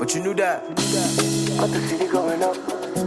but you knew that. Got the city going up.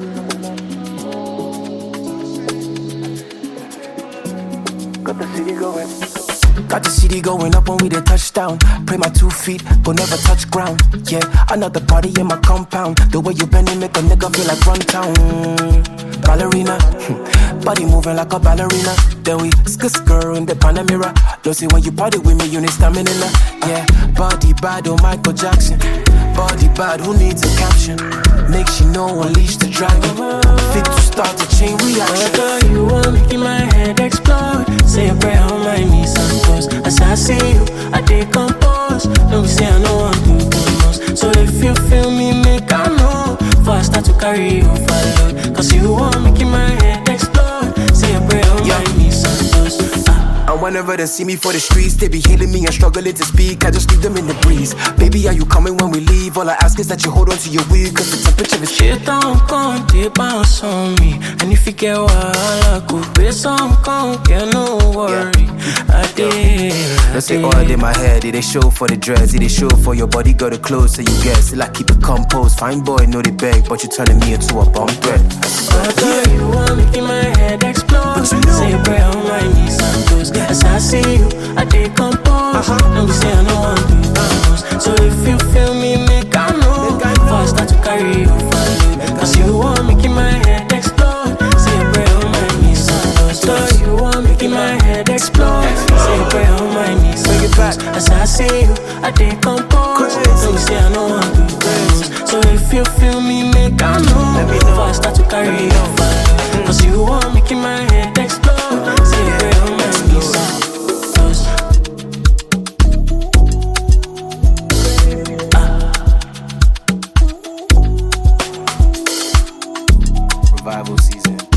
Got the city going. Got the city going up when we did touchdown. Pray my 2 feet, go never touch ground. Yeah, another party in my compound. The way you bend it make a nigga feel like run town. Ballerina, body moving like a ballerina. Then we skr in the Panamera. Don't see when you party with me, you need stamina. Yeah, body bad, oh Michael Jackson. Body bad, who needs a caption? Make she know, unleash the dragon. Fit to start a chain reaction. Girl, you want making my head explode. Say a prayer on my knees and toes. As I see you, I decompose. Don't be say I know I'm doing the most. So if you feel me, make I know. Before I start to carry you forward. Cause you want making my head explode. Say a prayer on my knees and toes. And whenever they see me for the streets, they be hailing me and struggling to speak. I just leave them in the breeze. Baby, are you coming when we leave? All I ask is that you hold on to your wheel, cause the temperature is shit don't come, they bounce on me. And if you get wahala, go pay some come, get no worry. I did. Let's say oil in my head, it they show for the dress, it they show for your body, got the clothes, so you guess. Still I keep it composed, fine boy, know they beg, but you turning me into a bum bread. Girl, you want making my head explode. But you know. Say a prayer on my knees and toes. As I see you, I decompose. Don't be say I know I'm doing the most. So if you feel me, make I know. Before I start to carry you forward. Cause you want making my head explode. Say a prayer on my knees and toes. Girl, you want making my head explode. Say a prayer on my knees and toes. As I see you, I decompose. Don't be say I know I'm doing the most. So if you feel me, make I know. Before I start to carry you forward. Cause you want making my head explode. Say a prayer on my knees and toes. Revival season.